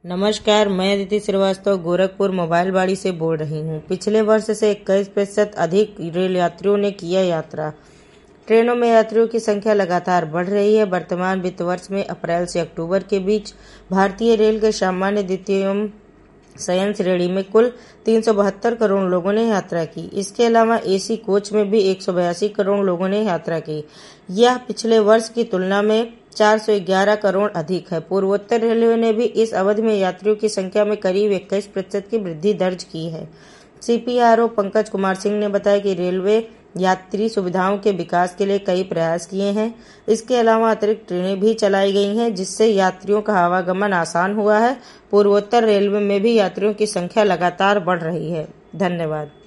नमस्कार, मैं अदिति श्रीवास्तव गोरखपुर मोबाइलबाड़ी से बोल रही हूँ। पिछले वर्ष से 21% अधिक रेल यात्रियों ने किया यात्रा। ट्रेनों में यात्रियों की संख्या लगातार बढ़ रही है। वर्तमान वित्त वर्ष में अप्रैल से अक्टूबर के बीच भारतीय रेल के सामान्य द्वितीय शयन श्रेणी में कुल 372 करोड़ लोगों ने यात्रा की। इसके अलावा एसी कोच में भी 182 करोड़ लोगों ने यात्रा की। यह पिछले वर्ष की तुलना में 411 करोड़ अधिक है। पूर्वोत्तर रेलवे ने भी इस अवधि में यात्रियों की संख्या में करीब 21% की वृद्धि दर्ज की है। सीपीआरओ पंकज कुमार सिंह ने बताया कि रेलवे यात्री सुविधाओं के विकास के लिए कई प्रयास किए हैं। इसके अलावा अतिरिक्त ट्रेनें भी चलाई गई हैं, जिससे यात्रियों का आवागमन आसान हुआ है। पूर्वोत्तर रेलवे में भी यात्रियों की संख्या लगातार बढ़ रही है। धन्यवाद।